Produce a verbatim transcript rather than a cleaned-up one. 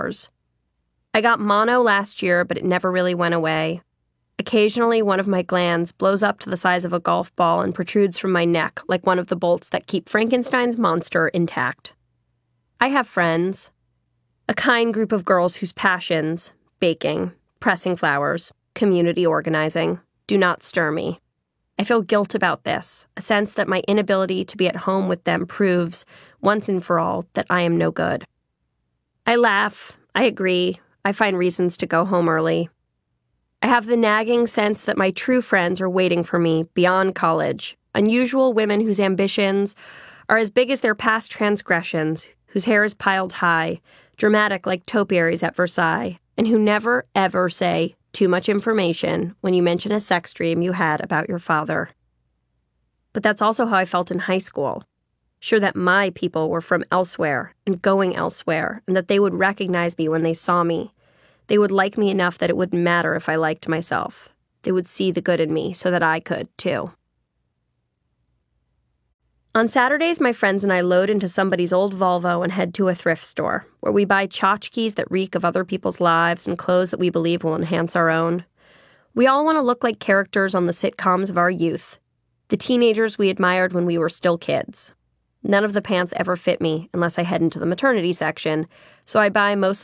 I got mono last year, but it never really went away. Occasionally, one of my glands blows up to the size of a golf ball and protrudes from my neck like one of the bolts that keep Frankenstein's monster intact. I have friends. A kind group of girls whose passions, baking, pressing flowers, community organizing, do not stir me. I feel guilt about this, a sense that my inability to be at home with them proves, once and for all, that I am no good. I laugh. I agree. I find reasons to go home early. I have the nagging sense that my true friends are waiting for me beyond college, unusual women whose ambitions are as big as their past transgressions, whose hair is piled high, dramatic like topiaries at Versailles, and who never, ever say too much information when you mention a sex dream you had about your father. But that's also how I felt in high school, sure that my people were from elsewhere and going elsewhere, and that they would recognize me when they saw me. They would like me enough that it wouldn't matter if I liked myself. They would see the good in me so that I could, too. On Saturdays, my friends and I load into somebody's old Volvo and head to a thrift store, where we buy tchotchkes that reek of other people's lives and clothes that we believe will enhance our own. We all want to look like characters on the sitcoms of our youth, the teenagers we admired when we were still kids. None of the pants ever fit me unless I head into the maternity section, so I buy mostly